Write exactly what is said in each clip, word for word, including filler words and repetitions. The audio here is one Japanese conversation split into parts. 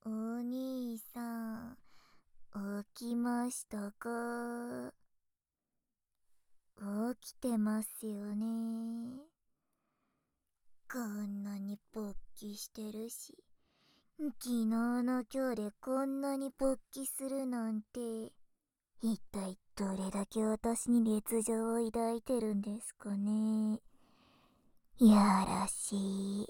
お兄さん、起きましたか？起きてますよね。こんなに勃起してるし、昨日の今日でこんなに勃起するなんて、一体どれだけ私に熱情を抱いてるんですかね。やらしい。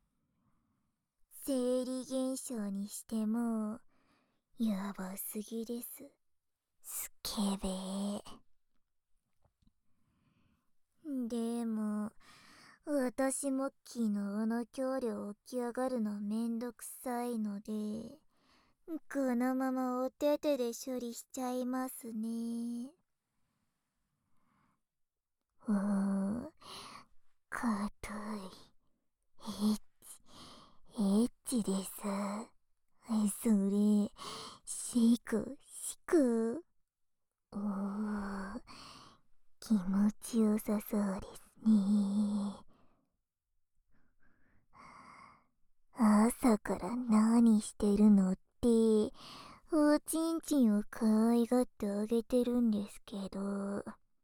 生理現象にしても、やばすぎです。スケベー。でも、私も昨日の今日で起き上がるのめんどくさいので、このままお手手で処理しちゃいますね。うーん、かたい。エッチ、エッチです。それ、シク、シク。おー、気持ちよさそうですね。朝から何してるのって、おちんちんを可愛がってあげてるんですけど。は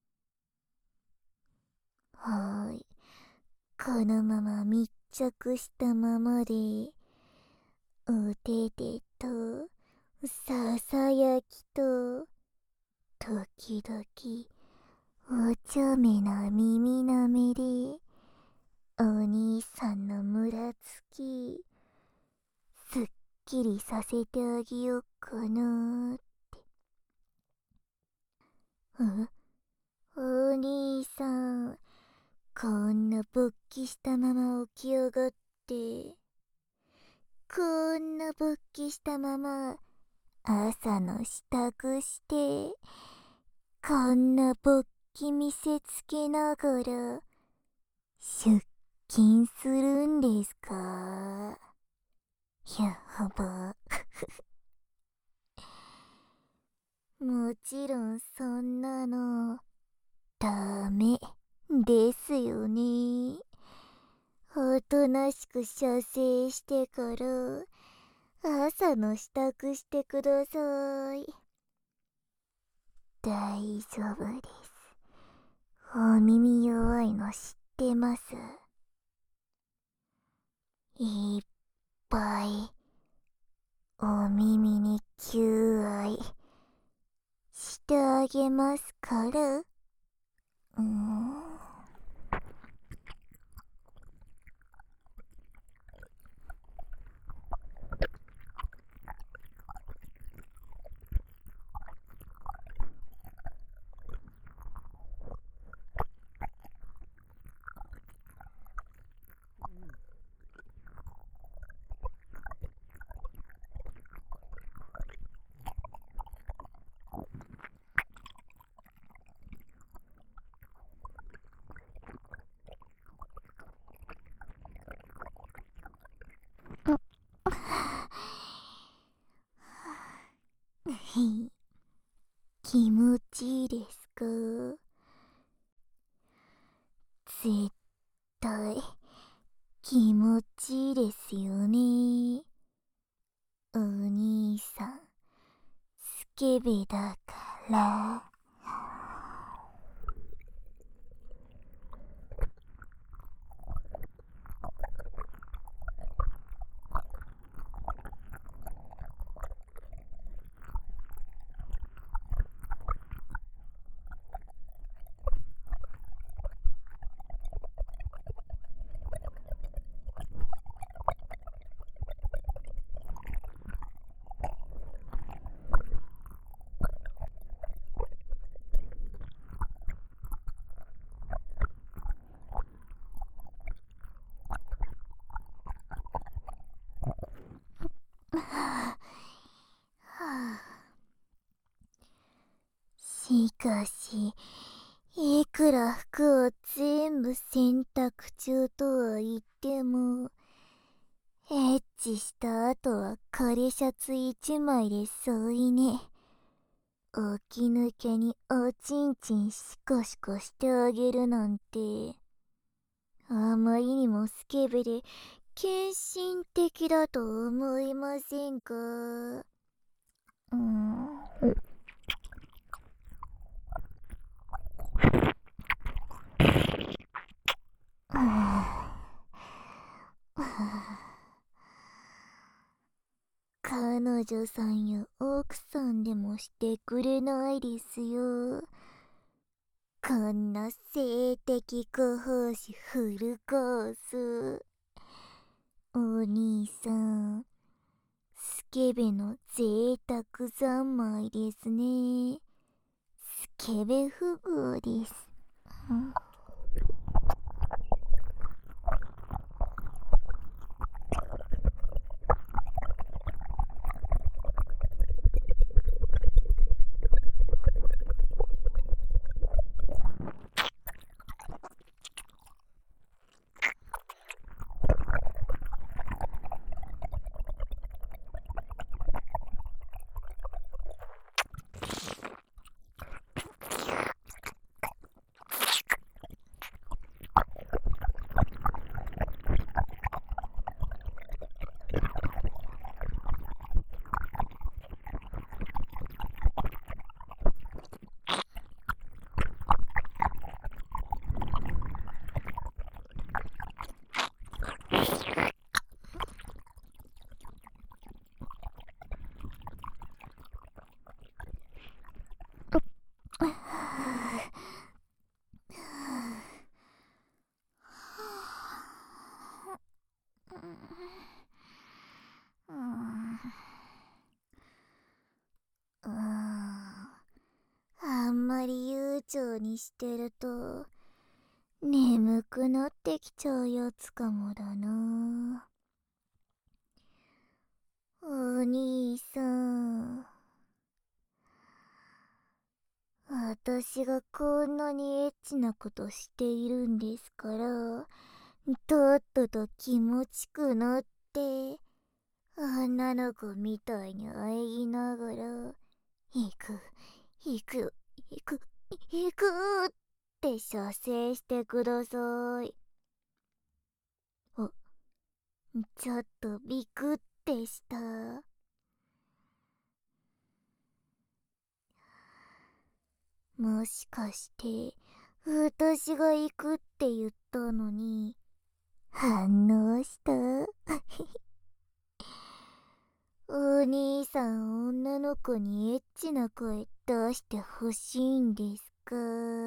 ーい。このまま密着したままで、お手手と、ささやきと、時々、お茶目な耳なめで、お兄さんのムラつき、すっきりさせてあげようかなーって。ん？お兄さん、こんな勃起したまま起き上がって、こんな勃起したまま朝の支度して、こんな勃起見せつけながら出勤するんですか？やば。もちろんそんなのダメですよね。おとなしく射精してから朝の支度してください。大丈夫です。お耳弱いの知ってます。いっぱいお耳に求愛してあげますから。うーん。気持ちいいですか？絶対気持ちいいですよね。お兄さん、スケベだから。しかし、いくら服を全部洗濯中とは言っても、エッチした後は枯シャツ一枚で添い寝。起き抜けにおちんちんシコシコしてあげるなんて、あまりにもスケベで献身的だと思いませんか？うーん。彼女さんや奥さんでもしてくれないですよ。こんな性的ご奉仕フルコース。お兄さん、スケベの贅沢三昧ですね。スケベ富豪です。うん。あんまり悠長にしてると眠くなってきちゃうやつかもだな。お兄さん、私がこんなにエッチなことしているんですから、とっとと気持ちくなって、女の子みたいに喘ぎながら、行く、行く、行く、行くって射精してください。お、ちょっとビクってした。もしかして、私が行くって言ったのに、反応した？お兄さん、女の子にエッチな声出してほしいんですか？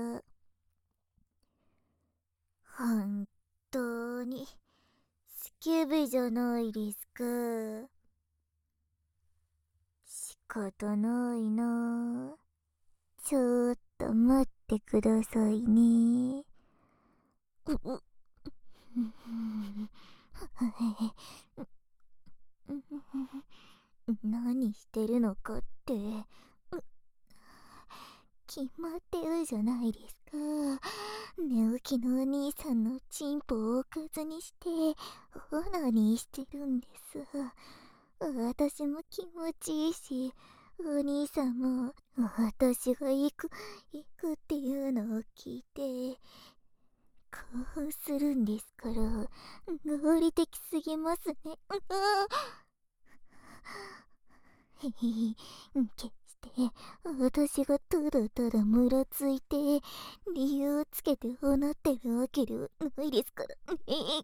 本当に、スケベじゃないですか。仕方ないな。ちょっと待ってくださいね。うう何してるのかって、決まってるじゃないですか。寝起きのお兄さんのチンポをおかずにしてオナニーしてるんです。私も気持ちいいし、お兄さんも私が行く行くっていうのを聞いて興奮するんですから、合理的すぎますね。へへへ、決して私がただただムラついて理由つけておなってるわけではないですからね。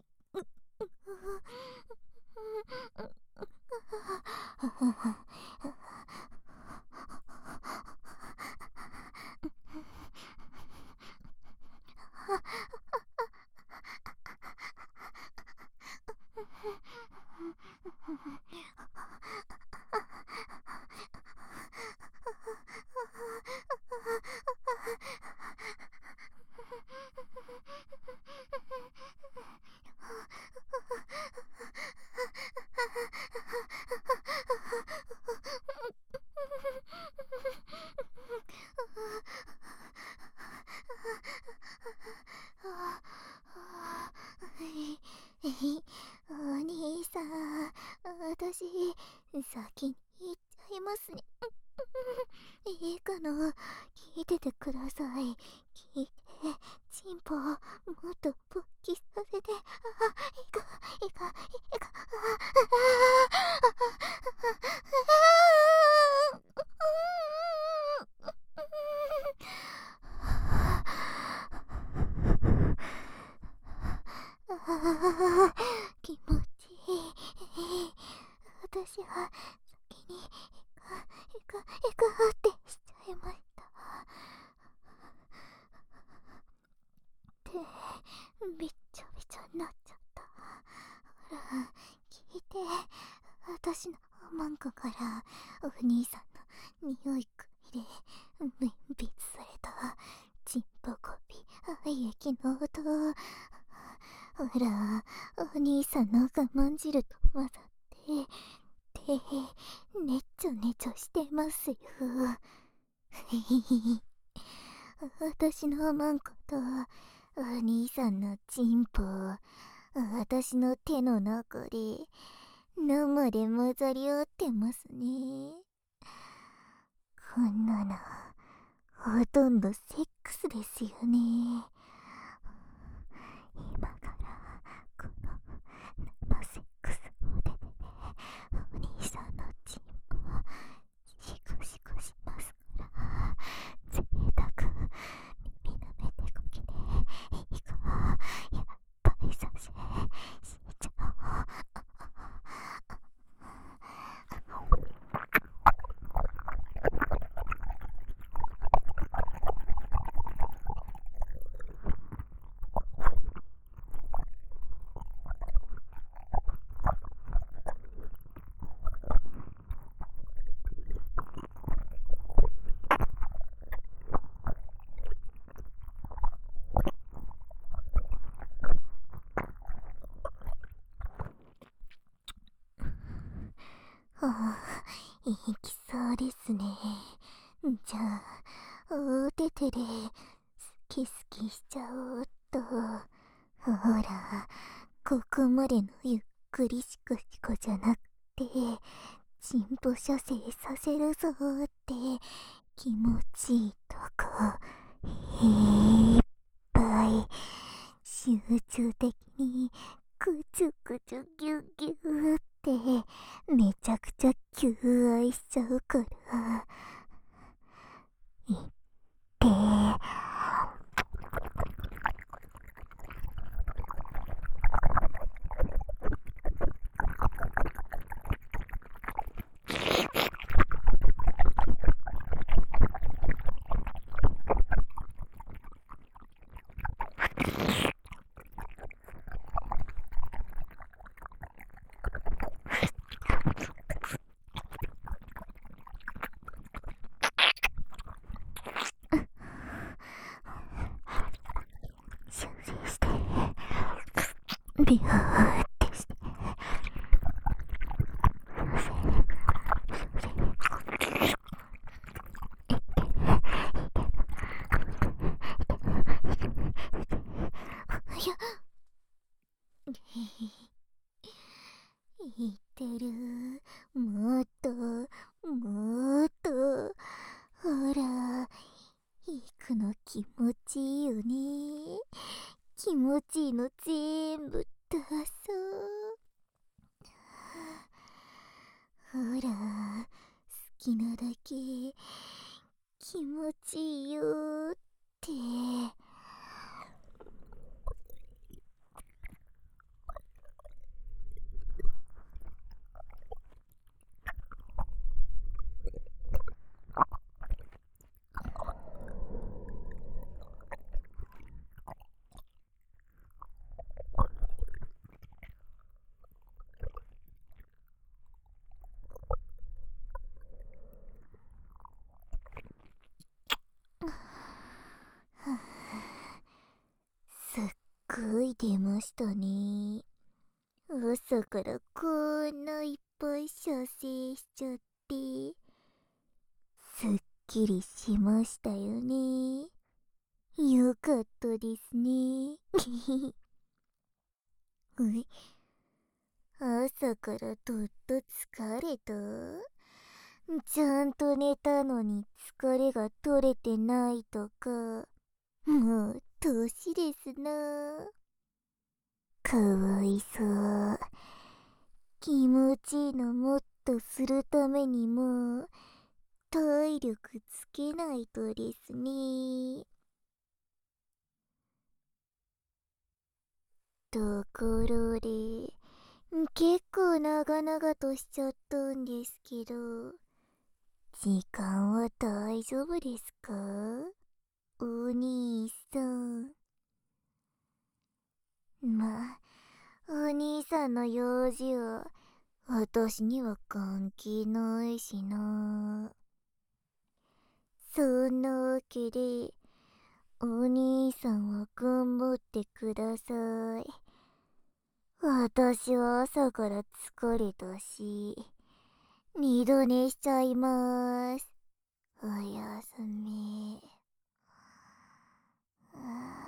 お兄さん、私先に行っちゃいますね。いいかな、聞いててください。聞いて、チンポをもっと勃起させて、あ、行くいか、いか、ああ、気持ちいい。私は先にいか、いか、いかってしちゃいました。手、びっちょびちょになっちゃった。ほら、聞いて。私のマンコからお兄さんの匂い嗅いで分泌されたチンポコピ愛液の音。ほら、お兄さんの我慢汁と混ざって手ねちょねちょしてますよ。私のマンコとお兄さんのチンポ私の手の中で生で混ざり合ってますね。こんなのほとんどセックスですよね。今からこの生セックスを手でお兄さんのチンポシコシコしますから、ぜいたく耳の目手こきでいいか、やっぱりさせしちゃおう。はあ、いきそうですね。じゃあ、お手手でスキスキしちゃおうっと。ほら、ここまでのゆっくりシコシコじゃなくて、チンポ射精させるぞーって気持ちいいとこ、いっぱい集中的にくちゅくちゅギュギューってめちゃくちゃ求愛しちゃうから、いって修正してビューってしていや言ってる。もっともっとほら、行くの気持ちいいよね。気持ちいいの全部出そう。ほら、好きなだけ気持ちいいよって。すっごい出ましたね。朝からこんないっぱい射精しちゃって、すっきりしましたよね。よかったですね。うい、朝からどっと疲れた。ちゃんと寝たのに疲れが取れてないとか、もう年ですな。 かわいそう。気持ちいいのもっとするためにも体力つけないとですね。ところで、結構長々としちゃったんですけど、時間は大丈夫ですか？お兄さん。まあ、お兄さんの用事は私には関係ないしな。そんなわけで、お兄さんは頑張ってください。私は朝から疲れたし、二度寝しちゃいます。おやすみ。